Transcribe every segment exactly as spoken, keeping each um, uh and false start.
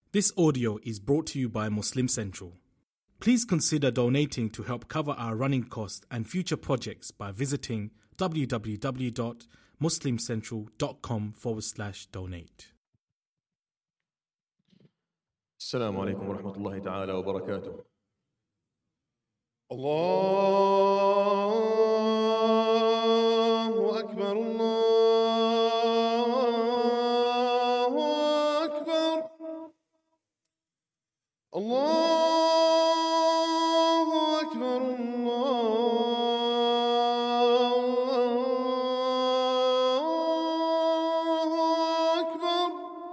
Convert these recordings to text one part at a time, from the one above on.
This audio is brought to you by Muslim Central. Please consider donating to help cover our running costs and future projects by visiting www.muslimcentral.com forward slash donate. السلام عليكم ورحمة الله تعالى وبركاته. الله أكبر الله أكبر الله أكبر الله أكبر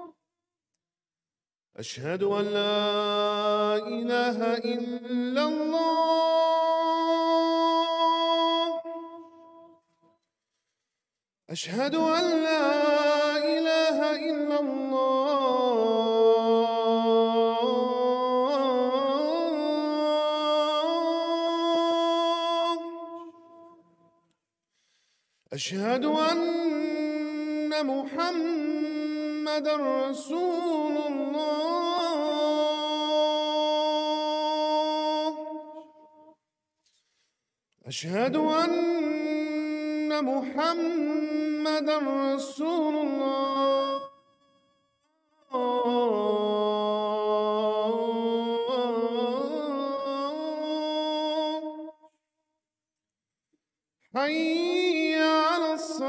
أشهد أن لا إله إلا الله أشهد أن لا إله إلا الله أشهد أن محمدًا رسول الله أشهد أن محمدًا رسول الله حي على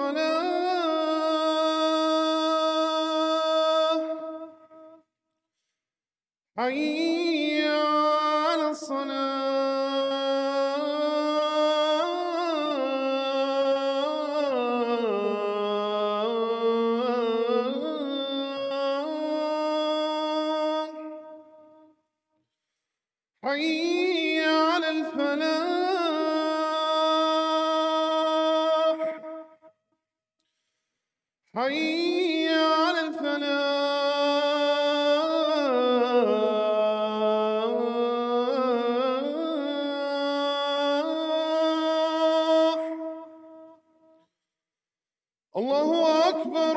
الصلاة حي على الصلاة حي على الفلاح حي على الفلاح الله أكبر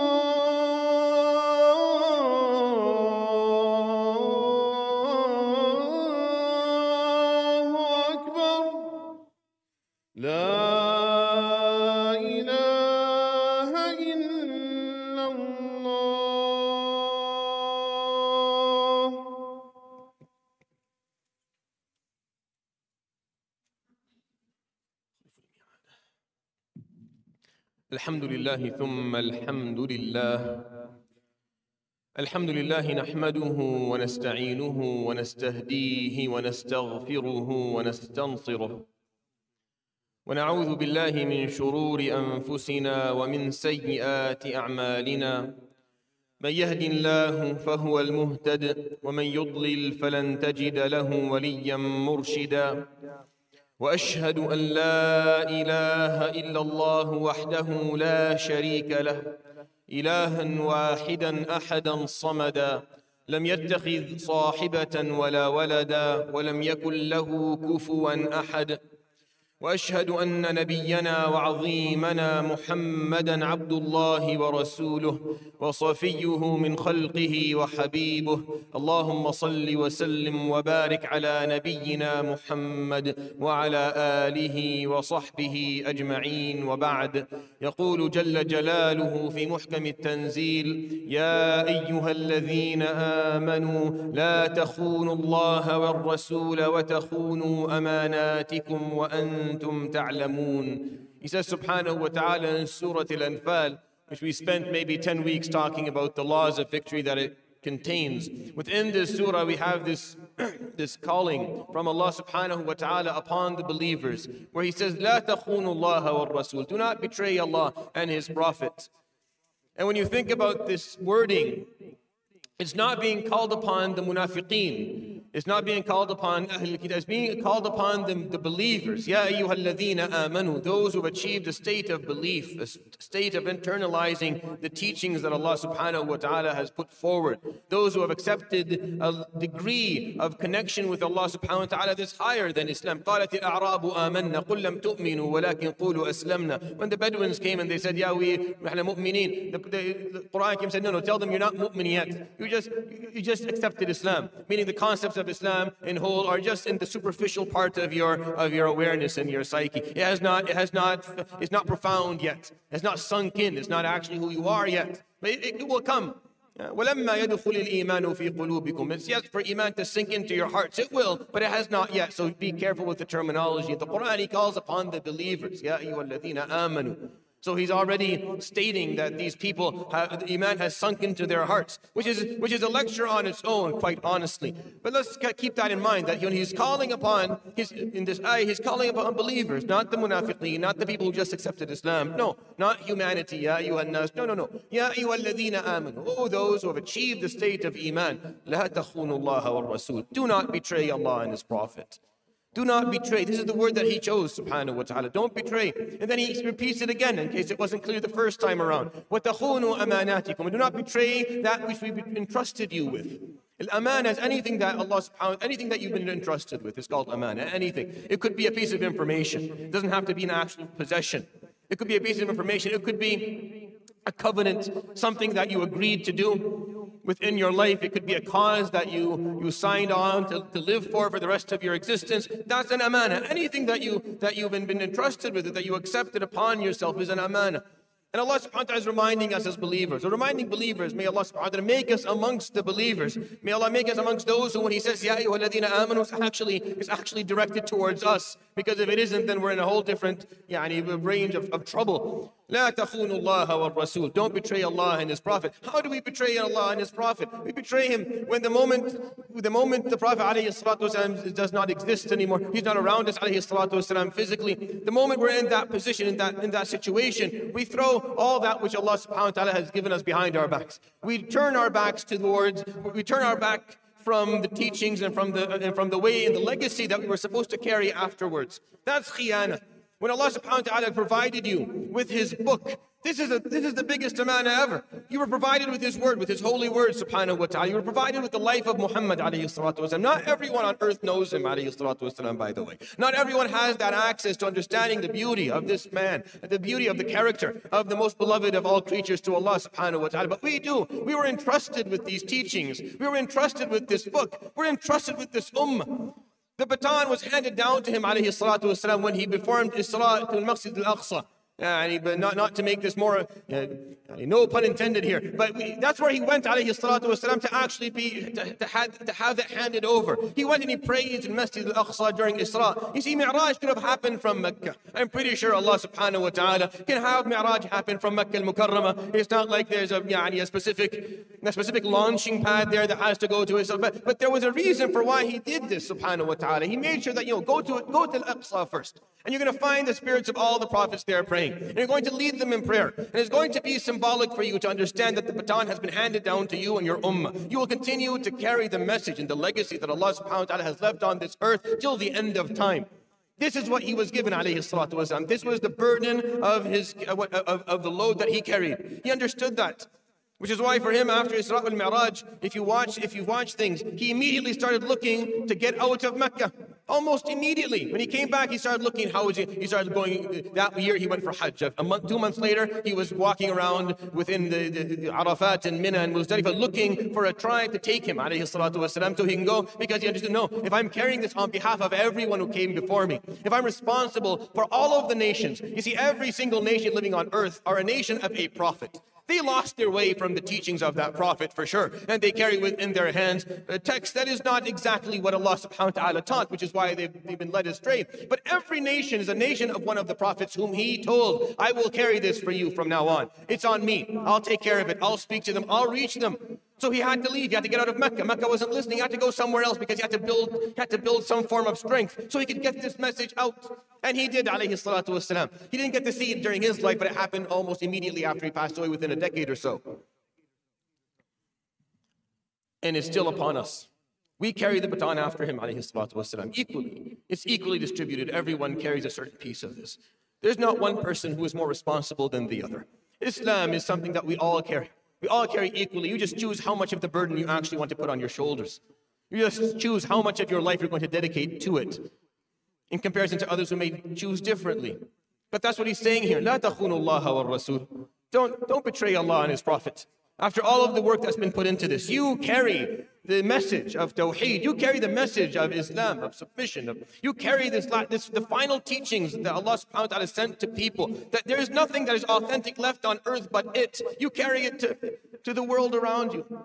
الله أكبر لا إله إلا الله. الحمد لله ثم الحمد لله. الحمد لله نحمده ونستعينه ونستهديه ونستغفره ونستنصره ونعوذ بالله من شرور أنفسنا ومن سيئات أعمالنا. من يهد الله فهو المهتد ومن يضلل فلن تجد له وليا مرشدا. وأشهد أن لا إله إلا الله وحده لا شريك له إلها واحدا أحدا صمدا لم يتخذ صاحبة ولا ولدا ولم يكن له كفوا أحد. وأشهد أن نبينا وعظيمنا محمدًا عبد الله ورسوله وصفيه من خلقه وحبيبه. اللهم صل وسلم وبارك على نبينا محمد وعلى آله وصحبه أجمعين، وبعد. يقول جل جلاله في محكم التنزيل: يا أيها الذين آمنوا لا تخونوا الله والرسول وتخونوا أماناتكم وأنتم أنتم تعلمون. He says subhanahu wa ta'ala in Surah Al-Anfal, which we spent maybe ten weeks talking about the laws of victory that it contains. Within this surah we have this, this calling from Allah subhanahu wa ta'ala upon the believers, where He says, لا تخونوا الله والرسول, do not betray Allah and His Prophet. And when you think about this wording, it's not being called upon the munafiqeen, It's not being called upon Ahlul Kitab, it's being called upon the, the believers. Ya ayyuhalladhina amanu, those who have achieved a state of belief, a state of internalizing the teachings that Allah subhanahu wa ta'ala has put forward. Those who have accepted a degree of connection with Allah subhanahu wa ta'ala that's higher than Islam. قَالَتِ الْأَعْرَابُ آمَنَّا قُلْ لَمْ تُؤْمِنُوا وَلَكِنْ قُولُوا أَسْلَمْنَا. When the Bedouins came and they said, Ya, we نحن مؤمنين, the, the, the Quran came and said, no, no, tell them you're not mu'min yet. You just, you just accepted Islam. Meaning the concepts of Islam in whole are just in the superficial part of your of your awareness and your psyche. It has not, it has not, it's not profound yet. It's not sunk in. It's not actually who you are yet. But it, it will come. وَلَمَّا يَدْخُلِ الْإِيمَانُ فِي قُلُوبِكُمْ. It's yes for Iman to sink into your hearts. It will, but it has not yet. So be careful with the terminology. The Quran, he calls upon the believers. يَا أَيُّهَا الَّذِينَ آمَنُوا. So he's already stating that these people, have, the Iman has sunk into their hearts, which is which is a lecture on its own, quite honestly. But let's keep that in mind, that when he's calling upon, his, in this ayah, he's calling upon believers, not the munafiqeen, not the people who just accepted Islam. No, not humanity, ya ayyuhan nas. No, no, no. Ya ayyuhalladhina amanu. Oh, those who have achieved the state of Iman. La takhunu Allah wal Rasul. Do not betray Allah and His Prophet. Do not betray. This is the word that he chose, subhanahu wa ta'ala. Don't betray. And then he repeats it again in case it wasn't clear the first time around. وَتَخُونُوا أَمَانَاتِكُمْ. Do not betray that which we've entrusted you with. Al-aman is anything that Allah subhanahu, anything that you've been entrusted with is called amana. Anything. It could be a piece of information. It doesn't have to be an actual possession. It could be a piece of information. It could be a covenant, something that you agreed to do within your life. It could be a cause that you, you signed on to, to live for for the rest of your existence. That's an amana. Anything that, you, that you've been, been entrusted with, that you accepted upon yourself is an amana. And Allah subhanahu wa ta'ala is reminding us as believers, or reminding believers, may Allah subhanahu wa ta'ala make us amongst the believers. May Allah make us amongst those who, when He says, Ya ayyuhalladhina amanu, it's actually, it's actually directed towards us. Because if it isn't, then we're in a whole different yani, range of, of trouble. لا تخونوا الله والرسول. Don't betray Allah and His Prophet. How do we betray Allah and His Prophet? We betray Him when the moment the moment the Prophet ﷺ does not exist anymore. He's not around us ﷺ physically. The moment we're in that position, in that in that situation, we throw all that which Allah subhanahu wa ta'ala has given us behind our backs. We turn our backs towards, we turn our back from the teachings and from the and from the way and the legacy that we were supposed to carry afterwards. That's khiyana. When Allah subhanahu wa ta'ala provided you with His book, this is, a, this is the biggest amana ever. You were provided with His word, with His holy word subhanahu wa ta'ala. You were provided with the life of Muhammad alayhi salatu wasalam. Not everyone on earth knows him alayhi salatu wasalam, by the way. Not everyone has that access to understanding the beauty of this man, the beauty of the character of the most beloved of all creatures to Allah subhanahu wa ta'ala. But we do. We were entrusted with these teachings. We were entrusted with this book. We're entrusted with this ummah. The baton was handed down to him alayhi salatu wasalam when he performed Isra to al-Masjid al-Aqsa. Uh, but not, not to make this more, uh, no pun intended here, but we, that's where he went alayhi salatu wasalam to actually be, to, to, have, to have it handed over. He went and he prayed in Masjid al-Aqsa during Isra. You see, Mi'raj could have happened from Mecca. I'm pretty sure Allah subhanahu wa ta'ala can have Mi'raj happen from Mecca al-Mukarramah. It's not like there's a, yani, a specific a specific launching pad there that has to go to Isra. But, but there was a reason for why he did this subhanahu wa ta'ala. He made sure that, you know, go to, go to al-Aqsa first. And you're going to find the spirits of all the prophets there praying. And you're going to lead them in prayer. And it's going to be symbolic for you to understand that the baton has been handed down to you and your ummah. You will continue to carry the message and the legacy that Allah subhanahu wa ta'ala has left on this earth till the end of time. This is what he was given, alayhi salatu wasalam. This was the burden of, his, of, of, of the load that he carried. He understood that. Which is why for him, after Isra al-Mi'raj, if you watch, if you watch things, he immediately started looking to get out of Mecca. Almost immediately. When he came back, he started looking, how was he? He started going, that year he went for Hajj. A month, two months later, he was walking around within the, the, the Arafat and Mina and Muzdalifah looking for a tribe to take him, alayhi salatu wasalam, so he can go, because he understood, no, if I'm carrying this on behalf of everyone who came before me, if I'm responsible for all of the nations, you see, every single nation living on earth are a nation of a prophet. They lost their way from the teachings of that prophet for sure. And they carry within their hands a text that is not exactly what Allah subhanahu wa ta'ala taught, which is why they've, they've been led astray. But every nation is a nation of one of the prophets whom He told, I will carry this for you from now on. It's on me. I'll take care of it. I'll speak to them. I'll reach them. So he had to leave. He had to get out of Mecca. Mecca wasn't listening. He had to go somewhere else because he had to build, he had to build some form of strength so he could get this message out. And he did, alayhi salatu wasalam. He didn't get to see it during his life, but it happened almost immediately after he passed away, within a decade or so. And it's still upon us. We carry the baton after him, alayhi salatu wasalam, equally. It's equally distributed. Everyone carries a certain piece of this. There's not one person who is more responsible than the other. Islam is something that we all carry. We all carry equally. You just choose how much of the burden you actually want to put on your shoulders. You just choose how much of your life you're going to dedicate to it in comparison to others who may choose differently. But that's what he's saying here. لا تخونوا الله والرسول. Don't, don't betray Allah and His Prophet. After all of the work that's been put into this, you carry the message of Tawheed. You carry the message of Islam, of submission. Of, you carry this, this, the final teachings that Allah subhanahu wa ta'ala sent to people. That there is nothing that is authentic left on earth but it. You carry it to, to the world around you.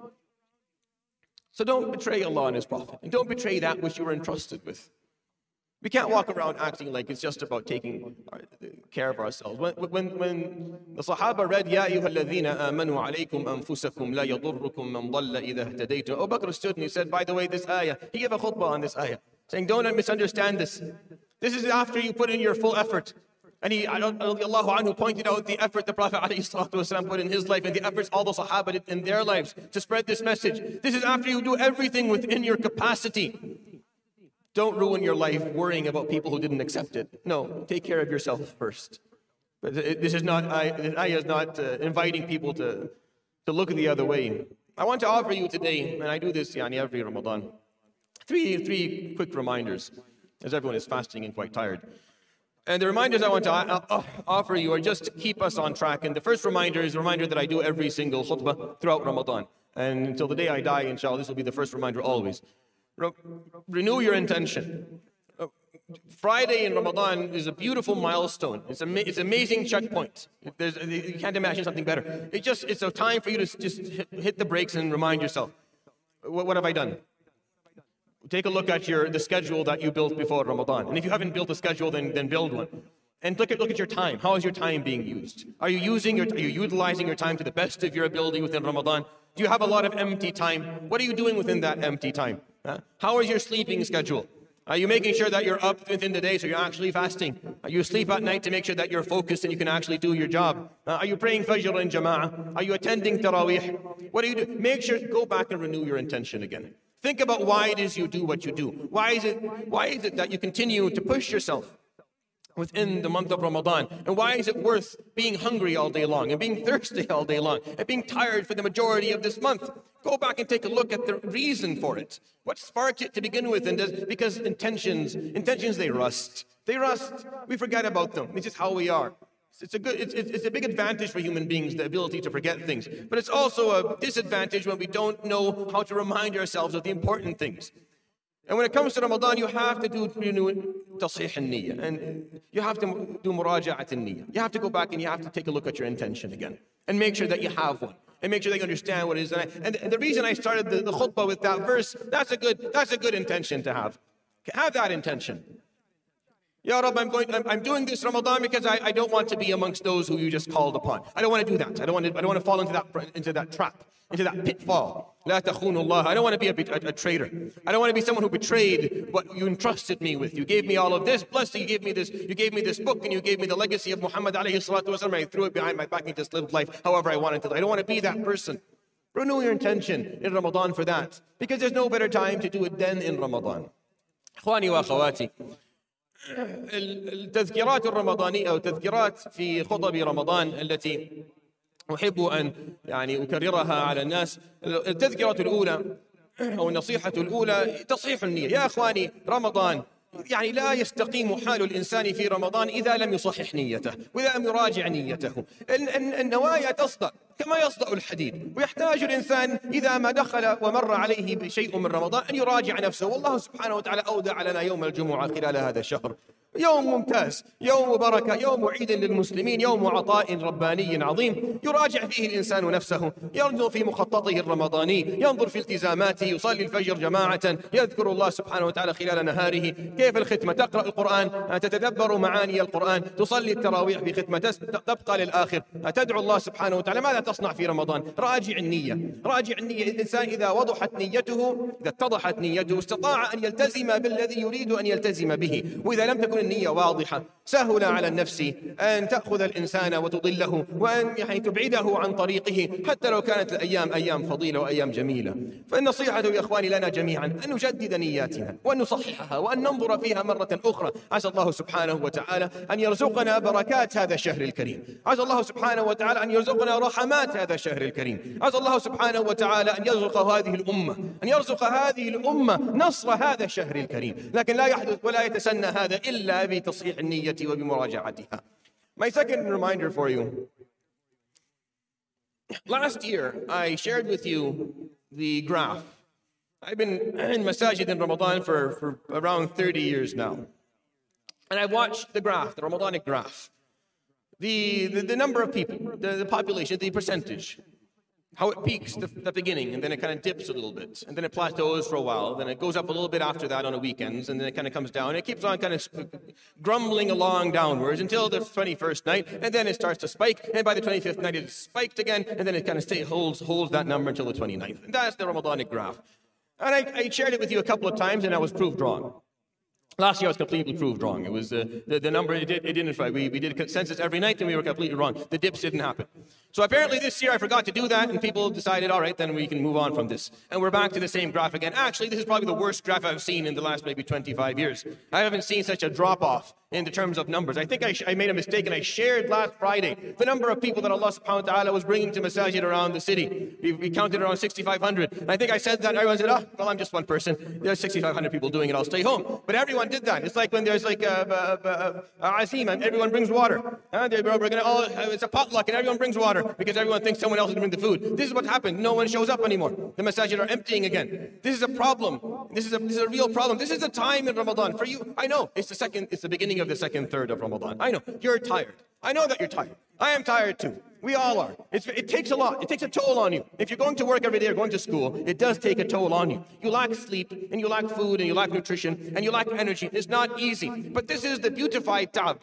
So don't betray Allah and His Prophet. And don't betray that which you were entrusted with. We can't walk around acting like it's just about taking care of ourselves. When, when, when the Sahaba read, Ya ayyuha alladhina amanu alaykum anfusakum la yadurrukum man dalla idha ihtadaytum. Abu Bakr stood and he said, by the way, this ayah, he gave a khutbah on this ayah, saying, don't misunderstand this. This is after you put in your full effort. And he, radiallahu anhu, pointed out the effort the Prophet ﷺ put in his life and the efforts all the Sahaba did in their lives to spread this message. This is after you do everything within your capacity. Don't ruin your life worrying about people who didn't accept it. No, take care of yourself first. But this is not, I, I is not uh, inviting people to, to look the other way. I want to offer you today, and I do this yani, every Ramadan, three, three quick reminders, as everyone is fasting and quite tired. And the reminders I want to uh, offer you are just to keep us on track. And the first reminder is a reminder that I do every single khutbah throughout Ramadan. And until the day I die, inshallah, this will be the first reminder always. Re- renew your intention. Uh, Friday in Ramadan is a beautiful milestone. It's an ama- it's amazing checkpoint. There's, you can't imagine something better. It just, it's a time for you to just hit, hit the brakes and remind yourself, what, what have I done? Take a look at your, the schedule that you built before Ramadan. And if you haven't built a schedule, then, then build one. And look at, look at your time. How is your time being used? Are you using your, are you utilizing your time to the best of your ability within Ramadan? Do you have a lot of empty time? What are you doing within that empty time? Huh? How is your sleeping schedule? Are you making sure that you're up within the day so you're actually fasting? Are you asleep at night to make sure that you're focused and you can actually do your job? Uh, are you praying Fajr in Jama'ah? Are you attending Taraweeh? What do you do? Make sure, go back and renew your intention again. Think about why it is you do what you do. Why is it, why is it that you continue to push yourself within the month of Ramadan? And why is it worth being hungry all day long and being thirsty all day long and being tired for the majority of this month? Go back and take a look at the reason for it. What sparked it to begin with? And does, because intentions, intentions, they rust. They rust. We forget about them. It's just how we are. It's a good, it's, it's a big advantage for human beings, the ability to forget things. But it's also a disadvantage when we don't know how to remind ourselves of the important things. And when it comes to Ramadan, you have to do you know, tasheeh al-niyyah. And you have to do muraja'at al-niyyah. You have to go back and you have to take a look at your intention again. And make sure that you have one. And make sure that you understand what it is. And, I, and, and the reason I started the, the khutbah with that verse, that's a good, that's a good intention to have. Have that intention. Ya Rabb, I'm, going, I'm, I'm doing this Ramadan because I, I don't want to be amongst those who you just called upon. I don't want to do that. I don't want to, I don't want to fall into that, into that trap, into that pitfall. La takhunu Allah. I don't want to be a, a, a traitor. I don't want to be someone who betrayed what you entrusted me with. You gave me all of this, plus you gave me this, you gave me this book and you gave me the legacy of Muhammad alayhi salatu wasallam. I threw it behind my back and just lived life however I wanted to. I don't want to be that person. Renew your intention in Ramadan for that. Because there's no better time to do it than in Ramadan. Ikhwani wa akhawati. التذكيرات الرمضانية أو تذكيرات في خطب رمضان التي أحب أن يعني أكررها على الناس. التذكرة الأولى أو النصيحة الأولى تصحيح النية. يا أخواني، رمضان يعني لا يستقيم حال الإنسان في رمضان إذا لم يصحح نيته وإذا لم يراجع نيته. النوايا تصدأ كما يصدأ الحديد، ويحتاج الإنسان إذا ما دخل ومر عليه شيء من رمضان أن يراجع نفسه. والله سبحانه وتعالى أودع لنا يوم الجمعة خلال هذا الشهر، يوم ممتاز، يوم بركة، يوم عيد للمسلمين، يوم عطاء رباني عظيم يراجع فيه الإنسان نفسه، ينظر في مخططه الرمضاني، ينظر في التزاماته، يصلي الفجر جماعة، يذكر الله سبحانه وتعالى خلال نهاره. كيف الختمة؟ تقرأ القرآن، تتدبر معاني القرآن، تصلي التراويح بختمة، تبقى للآخر، تدعو الله سبحانه وتعالى. ماذا تصنع في رمضان؟ راجع النية، راجع النية. الإنسان إذا وضحت نيته، إذا اتضحت نيته، استطاع أن يلتزم بالذي يريد أن يلتزم به. وإذا لم تكن النية واضحة سهل على النفس أن تأخذ الإنسان وتضله وأن يعني تبعده عن طريقه حتى لو كانت الأيام أيام فضيلة وأيام جميلة. فالنصيحة يا إخواني لنا جميعا أن نجدد نياتنا وأن نصححها وأن ننظر فيها مرة أخرى. عسى الله سبحانه وتعالى أن يرزقنا بركات هذا الشهر الكريم، عسى الله سبحانه وتعالى أن يرزقنا رحمات هذا الشهر الكريم، عسى الله سبحانه وتعالى أن يرزق هذه الأمة أن يرزق هذه الأمة نصر هذا الشهر الكريم. لكن لا يحدث ولا يتسنى هذا إلا بتصحيح النية وبمراجعتها. My second reminder for you. Last year, I shared with you the graph. I've been in Masajid in Ramadan for, for around thirty years now. And I watched the graph, the Ramadanic graph. The, the, the number of people, the, the population, the percentage. How it peaks at the, the beginning, and then it kind of dips a little bit, and then it plateaus for a while, then it goes up a little bit after that on the weekends, and then it kind of comes down. It keeps on kind of grumbling along downwards until the twenty-first night, and then it starts to spike, and by the twenty-fifth night it spiked again, and then it kind of stay, holds, holds that number until the twenty-ninth. And that's the Ramadanic graph. And I, I shared it with you a couple of times, and I was proved wrong. Last year I was completely proved wrong. It was uh, the, the number, it, did, it didn't, we, we did a consensus every night and we were completely wrong. The dips didn't happen. So apparently this year I forgot to do that and people decided, all right, then we can move on from this. And we're back to the same graph again. Actually, this is probably the worst graph I've seen in the last maybe twenty-five years. I haven't seen such a drop-off in the terms of numbers. I think I, I made a mistake and I shared last Friday the number of people that Allah subhanahu wa ta'ala was bringing to masajid around the city. We, we counted around sixty-five hundred. And I think I said that and everyone said, oh, well, I'm just one person. There's sixty-five hundred people doing it, I'll stay home. But everyone did that. It's like when there's like a, a, a, a azim and everyone brings water. Uh, we're gonna all, it's a potluck and everyone brings water because everyone thinks someone else is going to bring the food. This is what happened. No one shows up anymore. The masajid are emptying again. This is a problem. This is a, this is a real problem. This is the time in Ramadan. For you, I know, it's the second, it's the beginning of the second third of Ramadan. I know, you're tired. I know that you're tired. I am tired too. We all are. It's, it takes a lot. It takes a toll on you. If you're going to work every day or going to school, it does take a toll on you. You lack sleep, and you lack food, and you lack nutrition, and you lack energy. It's not easy. But this is the beautified ta'ab.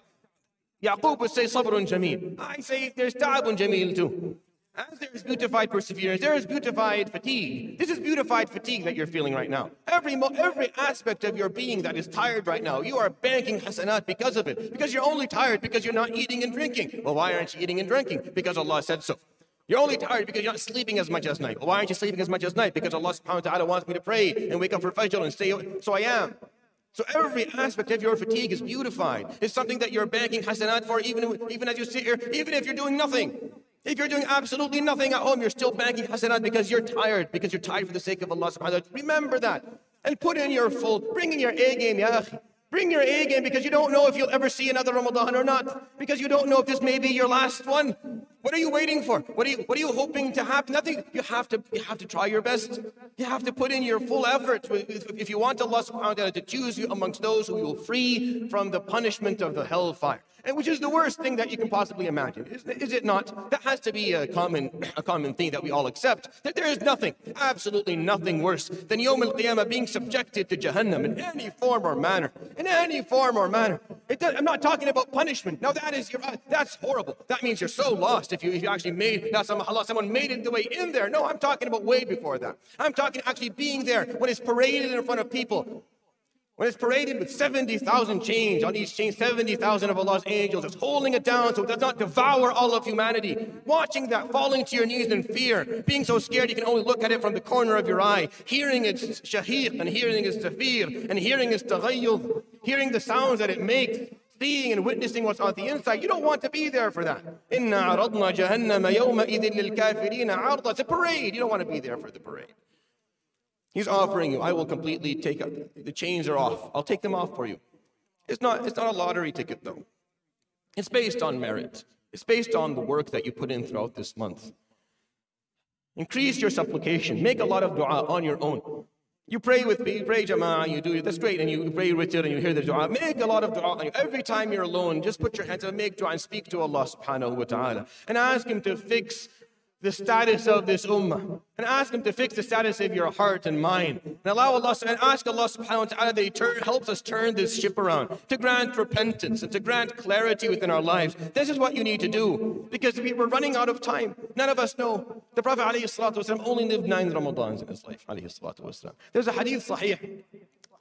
Yaqub would say, sabrun jameel. I say, there's ta'abun jameel too. As there is beautified perseverance, there is beautified fatigue. This is beautified fatigue that you're feeling right now. Every mo every aspect of your being that is tired right now, you are banking hasanat because of it. Because you're only tired because you're not eating and drinking. Well, why aren't you eating and drinking? Because Allah said so. You're only tired because you're not sleeping as much as night. Well, why aren't you sleeping as much as night? Because Allah subhanahu wa ta'ala wants me to pray and wake up for Fajr and stay, so I am. So every aspect of your fatigue is beautified. It's something that you're banking hasanat for even, even as you sit here, even if you're doing nothing. If you're doing absolutely nothing at home, you're still banking hasanat because you're tired, because you're tired for the sake of Allah subhanahu wa ta'ala. Remember that. And put in your full, bring in your A game, ya akhi. Bring your A game because you don't know if you'll ever see another Ramadan or not. Because you don't know if this may be your last one. What are you waiting for? What are you, what are you hoping to happen? Nothing. You have to, you have to try your best. You have to put in your full effort. If you want Allah subhanahu wa ta'ala to choose you amongst those who will free from the punishment of the hellfire. And which is the worst thing that you can possibly imagine. Is, is it not? That has to be a common, a common thing that we all accept. That there is nothing, absolutely nothing worse than Yawm al-Qiyamah being subjected to Jahannam in any form or manner. In any form or manner. It does, I'm not talking about punishment. No, that is your, that's horrible. That means you're so lost if you, if you actually made, now someone made it the way in there. No, I'm talking about way before that. I'm talking actually being there when it's paraded in front of people. When it's paraded with seventy thousand chains, on each chain, seventy thousand of Allah's angels, it's holding it down so it does not devour all of humanity. Watching that, falling to your knees in fear, being so scared you can only look at it from the corner of your eye, hearing its shahiq and hearing its tafir and hearing its taghayyud, hearing the sounds that it makes, seeing and witnessing what's on the inside. You don't want to be there for that. Inna aradna jahannama yawma idhin lil kafirina arda. It's a parade. You don't want to be there for the parade. He's offering you, I will completely take up, the chains are off. I'll take them off for you. It's not, it's not a lottery ticket though. It's based on merit. It's based on the work that you put in throughout this month. Increase your supplication. Make a lot of dua on your own. You pray with me, you pray jama'ah, you do it, that's great, and you pray witr and you hear the dua. Make a lot of dua on you. Every time you're alone, just put your hands up, make dua and speak to Allah subhanahu wa ta'ala. And ask Him to fix the status of this ummah. And ask Him to fix the status of your heart and mind. And allow Allah, and ask Allah subhanahu wa ta'ala that He turn, helps us turn this ship around, to grant repentance and to grant clarity within our lives. This is what you need to do. Because we were running out of time. None of us know. The Prophet ﷺ only lived nine Ramadans in his life. ﷺ. There's a hadith sahih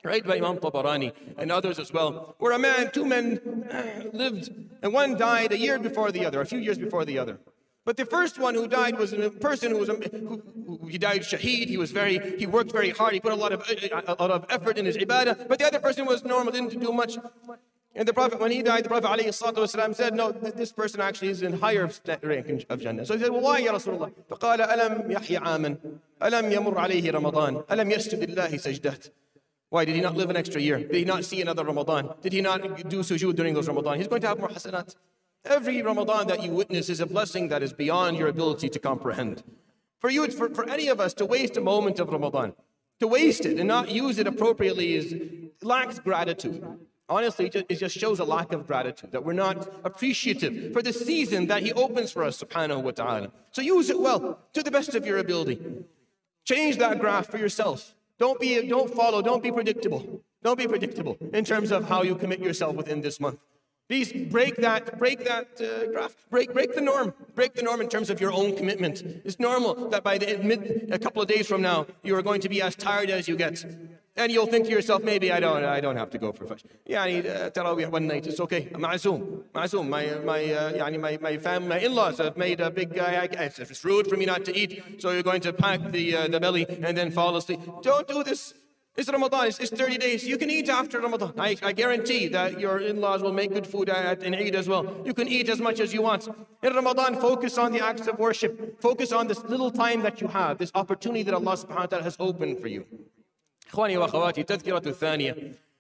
right by Imam Tabarani and others as well, where a man, two men lived, and one died a year before the other, a few years before the other. But the first one who died was a person who was, a, who, who, he died shaheed, he was very, he worked very hard, he put a lot of, a lot of effort in his ibadah, but the other person was normal, didn't do much. And the Prophet, when he died, the Prophet ﷺ said, no, this person actually is in higher rank of Jannah. So he said, well, why, Ya Rasulullah? فقال ألم يحيى عاما ألم يمر عليه رمضان ألم يسجد الله سجدات. Why did he not live an extra year? Did he not see another Ramadan? Did he not do sujood during those Ramadan? He's going to have more hasanat. Every Ramadan that you witness is a blessing that is beyond your ability to comprehend. For you, for, for any of us to waste a moment of Ramadan, to waste it and not use it appropriately is lacks gratitude. Honestly, it just shows a lack of gratitude, that we're not appreciative for the season that He opens for us, subhanahu wa ta'ala. So use it well, to the best of your ability. Change that graph for yourself. Don't be, don't follow, don't be predictable. Don't be predictable in terms of how you commit yourself within this month. Please break that, break that uh, graph, break, break the norm, break the norm in terms of your own commitment. It's normal that by the mid, a couple of days from now, you are going to be as tired as you get. And you'll think to yourself, maybe I don't, I don't have to go for Fajr. Yani, Tarawih one night, it's okay. Ma'zoom, ma'zoom. My, my, uh, yani, my, my family, my in-laws have made a big, uh, it's rude for me not to eat, so you're going to pack the, uh, the belly and then fall asleep. Don't do this. It's Ramadan, it's, it's thirty days. You can eat after Ramadan. I, I guarantee that your in-laws will make good food at, in Eid as well. You can eat as much as you want. In Ramadan, focus on the acts of worship. Focus on this little time that you have, this opportunity that Allah subhanahu wa ta'ala has opened for you. إخواني وأخواتي تذكرة الثانية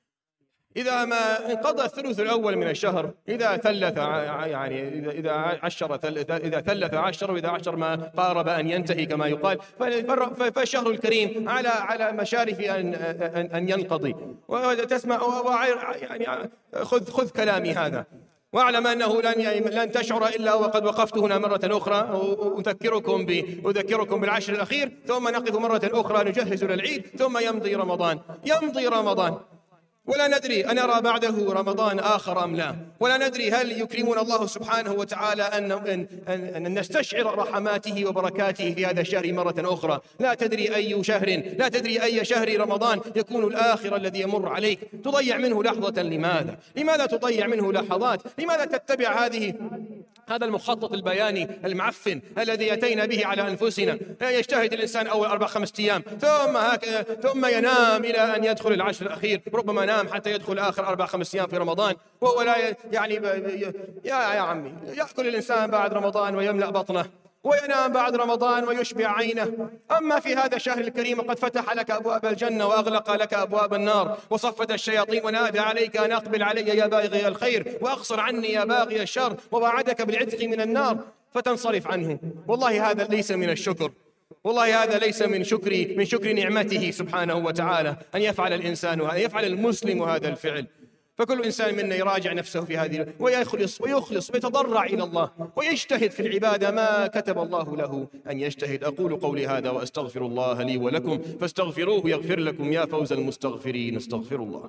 إذا ما انقضى الثلث الأول من الشهر إذا ثلث يعني إذا عشر إذا ثلث عشر وإذا عشر ما قارب أن ينتهي كما يقال فالشهر الكريم على على مشارف أن أن ينقضي وتسمع يعني خذ خذ كلامي هذا واعلم أنه لن لن تشعر إلا وقد وقفت هنا مرة أخرى أذكركم أذكركم بالعشر الأخير ثم نقف مرة أخرى نجهز للعيد ثم يمضي رمضان يمضي رمضان ولا ندري أنرى بعده رمضان آخر أم لا ولا ندري هل يكرمنا الله سبحانه وتعالى أن, أن, أن نستشعر رحماته وبركاته في هذا الشهر مرة أخرى لا تدري أي شهر لا تدري أي شهر رمضان يكون الآخر الذي يمر عليك تضيع منه لحظة لماذا لماذا تضيع منه لحظات لماذا تتبع هذه هذا المخطط البياني المعفن الذي أتينا به على أنفسنا يجتهد الإنسان أول أربع خمسة أيام ثم هكذا ثم ينام إلى أن يدخل العشر الأخير ربما نام حتى يدخل آخر أربع خمسة أيام في رمضان وهو لا يعني يا يا عمي يأكل الإنسان بعد رمضان ويملأ بطنه وينام بعد رمضان ويشبع عينه أما في هذا الشهر الكريم قد فتح لك أبواب الجنة وأغلق لك أبواب النار وصفت الشياطين ونادى عليك أن أقبل علي يا باغي الخير وأقصر عني يا باغي الشر ووعدك بالعتق من النار فتنصرف عنه والله هذا ليس من الشكر والله هذا ليس من شكر من شكر نعمته سبحانه وتعالى أن يفعل الإنسان وأن يفعل المسلم هذا الفعل فكل إنسان منا يراجع نفسه في هذه ويخلص ويخلص ويتضرع إلى الله ويجتهد في العبادة ما كتب الله له أن يجتهد أقول قولي هذا وأستغفر الله لي ولكم فاستغفروه يغفر لكم يا فوز المستغفرين استغفر الله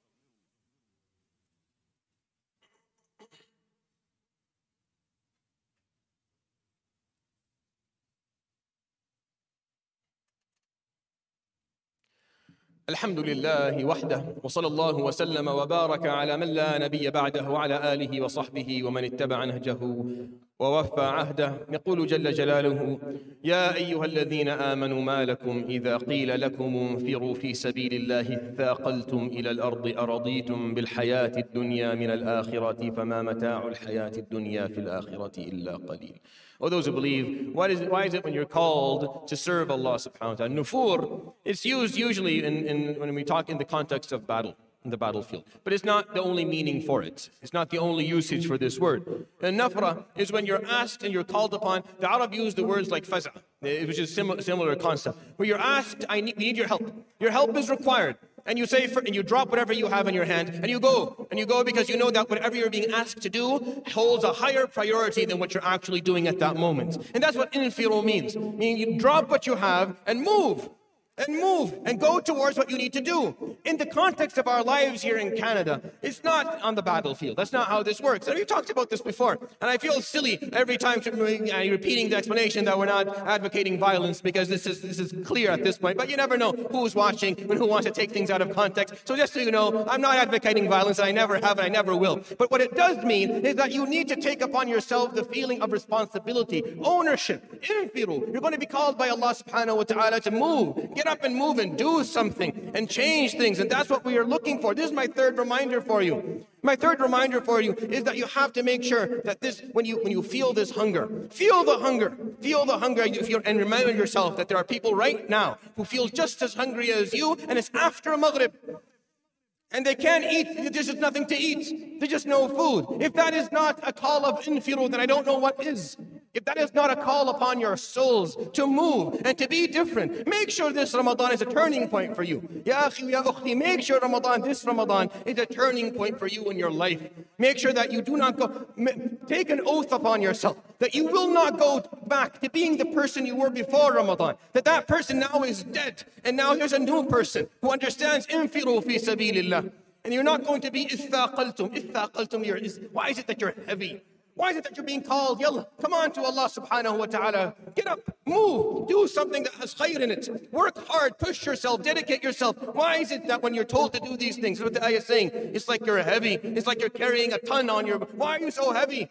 الحمد لله وحده وصلى الله وسلم وبارك على من لا نبي بعده وعلى آله وصحبه ومن اتبع نهجه ووفى عهده يقول جل جلاله يا أيها الذين آمنوا ما لكم إذا قيل لكم انفروا في سبيل الله اثاقلتم إلى الأرض أرضيتم بالحياة الدنيا من الآخرة فما متاع الحياة الدنيا في الآخرة إلا قليل. O those who believe, what is, why is it when you're called to serve Allah subhanahu wa ta'ala? Nufur, it's used usually in, in, when we talk in the context of battle, in the battlefield. But it's not the only meaning for it. It's not the only usage for this word. And nafra is when you're asked and you're called upon. The Arab use the words like faza, which is a similar, similar concept. Where you're asked, I need, we need your help. Your help is required. And you say, for, and you drop whatever you have in your hand, and you go. And you go because you know that whatever you're being asked to do holds a higher priority than what you're actually doing at that moment. And that's what infiru means. Meaning you drop what you have and move. and move and go towards what you need to do. In the context of our lives here in Canada, it's not on the battlefield. That's not how this works. And we talked about this before. And I feel silly every time repeating the explanation that we're not advocating violence, because this is this is clear at this point. But you never know who's watching and who wants to take things out of context. So just so you know, I'm not advocating violence. I never have and I never will. But what it does mean is that you need to take upon yourself the feeling of responsibility, ownership. Infiru. You're going to be called by Allah subhanahu wa ta'ala to move. Get up and move and do something and change things. And that's what we are looking for. This is my third reminder for you. My third reminder for you is that you have to make sure that this, when you when you feel this hunger, feel the hunger, feel the hunger, and, you feel, and remind yourself that there are people right now who feel just as hungry as you, and it's after Maghrib. And they can't eat, there's just nothing to eat. There's just no food. If that is not a call of infiru, then I don't know what is. If that is not a call upon your souls to move and to be different, make sure this Ramadan is a turning point for you. Ya akhi, ya ukhti, make sure Ramadan, this Ramadan is a turning point for you in your life. Make sure that you do not go, take an oath upon yourself that you will not go back to being the person you were before Ramadan. That that person now is dead, and now there's a new person who understands infiru fi sabilillah. And you're not going to be ithaqaltum, ithaqaltum. Why is it that you're heavy? Why is it that you're being called? Yalla, come on to Allah subhanahu wa ta'ala. Get up, move, do something that has khayr in it. Work hard, push yourself, dedicate yourself. Why is it that when you're told to do these things, what the ayah is saying, it's like you're heavy. It's like you're carrying a ton on your, why are you so heavy?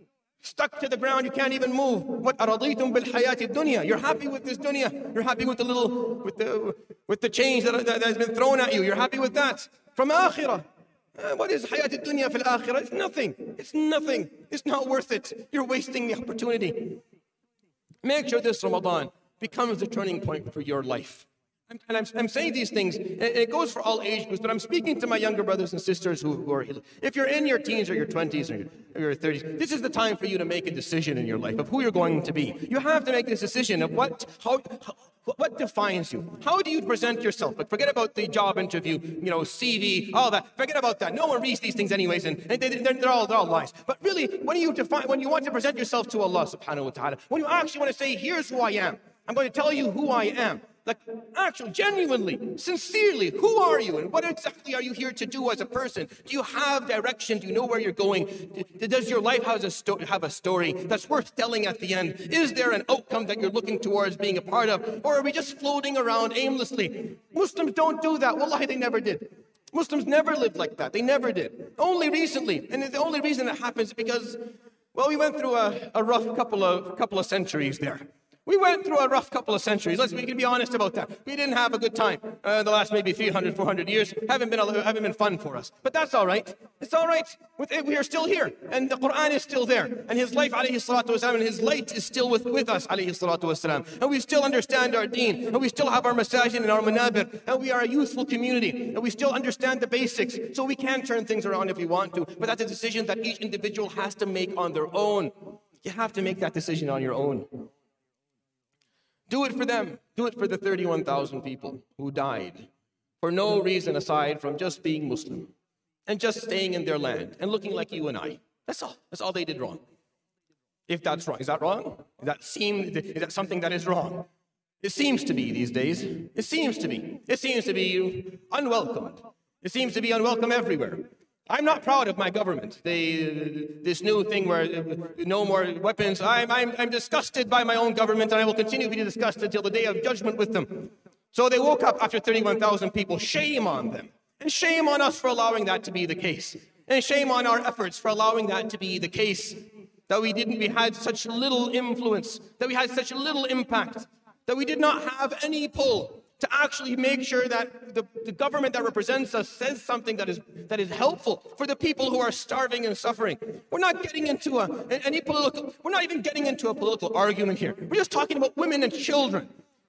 Stuck to the ground, you can't even move. What araditum bil hayati dunya? You're happy with this dunya. You're happy with the little, with the, with the change that, that, that has been thrown at you. You're happy with that. From akhirah. Uh, what is hayat dunya fil akhirah? It's nothing. It's nothing. It's not worth it. You're wasting the opportunity. Make sure this Ramadan becomes the turning point for your life. And I'm, I'm saying these things, and it goes for all age groups, but I'm speaking to my younger brothers and sisters who, who are, if you're in your teens or your twenties or your thirties, this is the time for you to make a decision in your life of who you're going to be. You have to make this decision of what, how, how what defines you? How do you present yourself? But forget about the job interview, you know, C V, all that. Forget about that. No one reads these things anyways, and, and they, they're, they're, all, they're all lies. But really, when you define, when you want to present yourself to Allah subhanahu wa ta'ala, when you actually want to say, here's who I am, I'm going to tell you who I am. Like, actually, genuinely, sincerely, who are you? And what exactly are you here to do as a person? Do you have direction? Do you know where you're going? Does your life have a, sto- have a story that's worth telling at the end? Is there an outcome that you're looking towards being a part of? Or are we just floating around aimlessly? Muslims don't do that. Wallahi, they never did. Muslims never lived like that. They never did. Only recently. And the only reason it happens is because, well, we went through a, a rough couple of, couple of centuries there. We went through a rough couple of centuries. Let's we can be honest about that. We didn't have a good time. Uh, the last maybe three hundred, four hundred years haven't been haven't been fun for us. But that's all right. It's all right. With it, we are still here, and the Quran is still there, and His life, alayhi salatu wasalam, and His light is still with, with us, alayhi salatu wasalam. And we still understand our deen, and we still have our masajid and our manabir, and we are a youthful community, and we still understand the basics. So we can turn things around if we want to. But that's a decision that each individual has to make on their own. You have to make that decision on your own. Do it for them. Do it for the thirty-one thousand people who died for no reason aside from just being Muslim and just staying in their land and looking like you and I. That's all. That's all they did wrong. If that's wrong. Is that wrong? Is that, seem, is that something that is wrong? It seems to be these days. It seems to be. It seems to be unwelcomed. It seems to be unwelcome everywhere. I'm not proud of my government. They, this new thing where no more weapons. I'm, I'm, I'm disgusted by my own government, and I will continue to be disgusted till the day of judgment with them. So they woke up after thirty-one thousand people. Shame on them. And shame on us for allowing that to be the case. And shame on our efforts for allowing that to be the case. That we didn't, we had such little influence. That we had such little impact. That we did not have any pull to actually make sure that the, the government that represents us says something that is that is helpful for the people who are starving and suffering. We're not getting into a, any political, we're not even getting into a political argument here. We're just talking about women and children.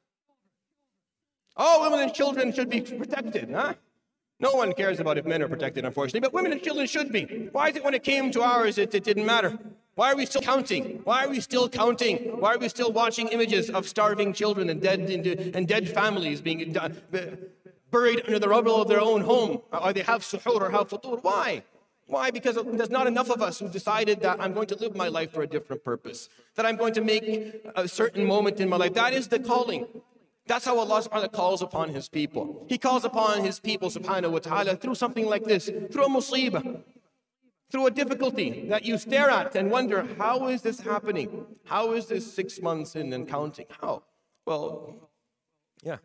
Oh, women and children should be protected, huh? No one cares about if men are protected, unfortunately, but women and children should be. Why is it when it came to ours, it, it didn't matter? Why are we still counting? Why are we still counting? Why are we still watching images of starving children and dead and dead families being buried under the rubble of their own home? Or they have suhoor or have futur? Why? Why? Because there's not enough of us who decided that I'm going to live my life for a different purpose. That I'm going to make a certain moment in my life. That is the calling. That's how Allah subhanahu wa ta'ala calls upon His people. He calls upon His people subhanahu wa ta'ala through something like this, through a musibah, through a difficulty that you stare at and wonder, how is this happening? How is this six months in and counting? How? Well, yeah.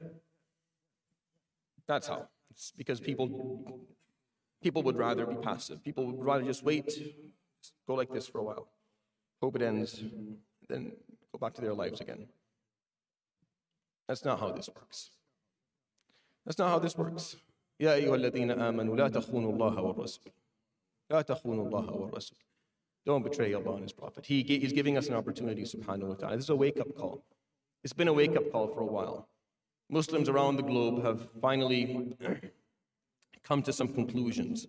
That's how. It's because people, people would rather be passive. People would rather just wait, go like this for a while, hope it ends, then go back to their lives again. That's not how this works. That's not how this works. يا أيها الذين آمنوا لا تخونوا الله والرسول. لا تخونوا الله والرسول. Don't betray Allah and His Prophet. He, he's giving us an opportunity, subhanahu wa ta'ala. This is a wake-up call. It's been a wake-up call for a while. Muslims around the globe have finally come to some conclusions.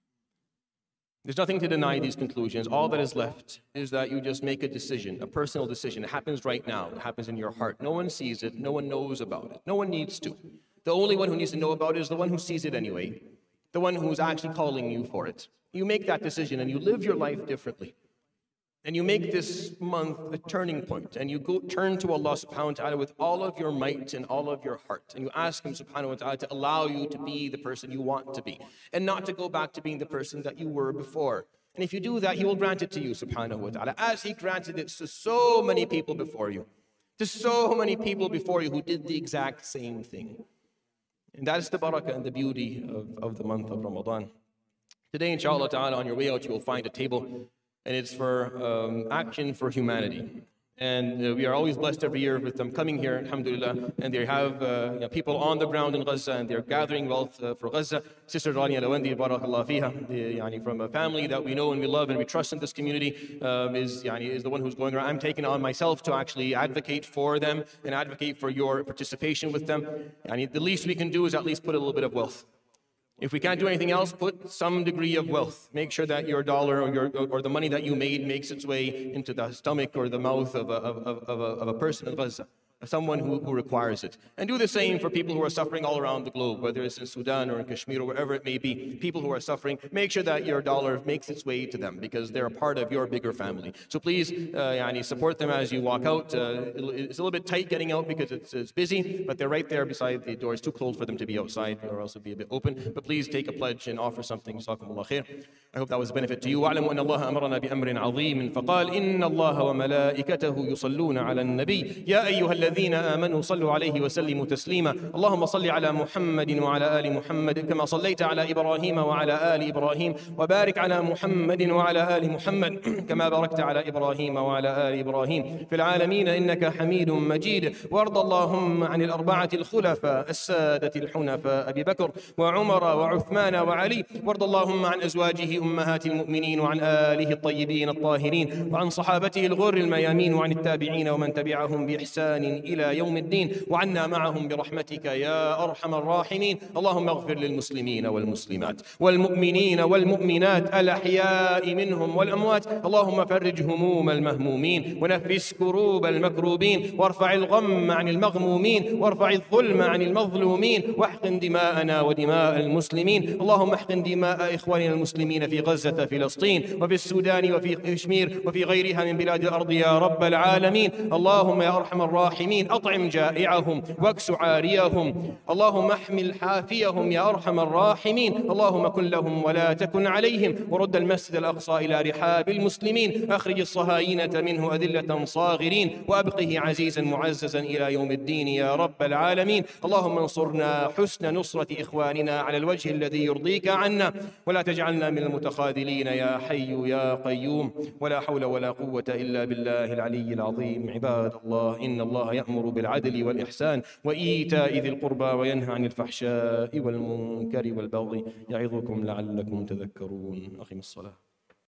There's nothing to deny these conclusions. All that is left is that you just make a decision, a personal decision. It happens right now. It happens in your heart. No one sees it. No one knows about it. No one needs to. The only one who needs to know about it is the one who sees it anyway, the one who's actually calling you for it. You make that decision and you live your life differently. And you make this month a turning point, and you go turn to Allah subhanahu wa ta'ala with all of your might and all of your heart. And you ask Him subhanahu wa ta'ala to allow you to be the person you want to be, and not to go back to being the person that you were before. And if you do that, He will grant it to you subhanahu wa ta'ala, as He granted it to so many people before you. To so many people before you who did the exact same thing. And that is the barakah and the beauty of, of the month of Ramadan. Today, inshallah ta'ala, on your way out, you will find a table, and it's for um, Action for Humanity. And uh, we are always blessed every year with them coming here, alhamdulillah, and they have uh, you know, people on the ground in Gaza, and they're gathering wealth uh, for Gaza. Sister Rania Lawendi, barakallah fiha, the, yani, from a family that we know and we love and we trust in this community, um, is, yani, is the one who's going around. I'm taking on myself to actually advocate for them and advocate for your participation with them. Yani, the least we can do is at least put a little bit of wealth. If we can't do anything else, put some degree of wealth. Make sure that your dollar or, your, or the money that you made makes its way into the stomach or the mouth of a, of, of a, of a person in Gaza, someone who, who requires it. And do the same for people who are suffering all around the globe, whether it's in Sudan or in Kashmir or wherever it may be. People who are suffering, make sure that your dollar makes its way to them, because they're a part of your bigger family. So please uh, yani, support them as you walk out. Uh, it's a little bit tight getting out because it's, it's busy, but they're right there beside the door. It's too cold for them to be outside, or else it'll be a bit open. But please take a pledge and offer something. Jazakumullah khair. I hope that was a benefit to you. وَاعْلَمُوا أَنَّ اللَّهَ أَمَرَنَا بِأَمْرٍ عَظِيمٍ فَقَالَ إِنَّ اللَّهَ وَمَلَائِكَتَهُ يُصَلُّونَ عَلَى النَّبِيِّ يَا أَيُّهَا الَّذِينَ آمَنُوا صلوا عليه وسلموا تسليما اللهم صل على محمد وعلى آل محمد كما صليت على إبراهيم وعلى آل إبراهيم وبارك على محمد وعلى آل محمد كما باركت على إبراهيم وعلى آل إبراهيم في العالمين إنك حميد مجيد وارض اللهم عن الأربعة الخلفاء السادة الحنفاء أبي بكر وعمر وعثمان وعلي وارض اللهم عن أزواجه أمهات المؤمنين وعن آله الطيبين الطاهرين وعن صحابته الغر الميامين وعن التابعين ومن تبعهم بإحسان إلى يوم الدين وعنا معهم برحمتك يا أرحم الراحمين اللهم اغفر للمسلمين والمسلمات والمؤمنين والمؤمنات الأحياء منهم والأموات اللهم فرج هموم المهمومين ونفس كروب المكروبين وارفع الغم عن المغمومين وارفع الظلم عن المظلومين واحقن دماءنا ودماء المسلمين اللهم احقن دماء إخواننا المسلمين في غزة فلسطين وفي السودان وفي كشمير وفي غيرها من بلاد الأرض يا رب العالمين اللهم يا أرحم الراحمين أطعم جائعهم واكس عاريهم اللهم احمل حافيهم يا أرحم الراحمين اللهم كن لهم ولا تكن عليهم ورد المسجد الأقصى إلى رحاب المسلمين أخرج الصهاينة منه أذلة صاغرين وأبقه عزيزا معززا إلى يوم الدين يا رب العالمين اللهم انصرنا حسن نصرة إخواننا على الوجه الذي يرضيك عنا ولا تجعلنا من المتخاذلين يا حي يا قيوم ولا حول ولا قوة إلا بالله العلي العظيم عباد الله إن الله يأمر بالعدل والإحسان وإيتاء ذي القربى وينهى عن الفحشاء والمنكر والبغي يعظكم لعلكم تذكرون أقم الصلاة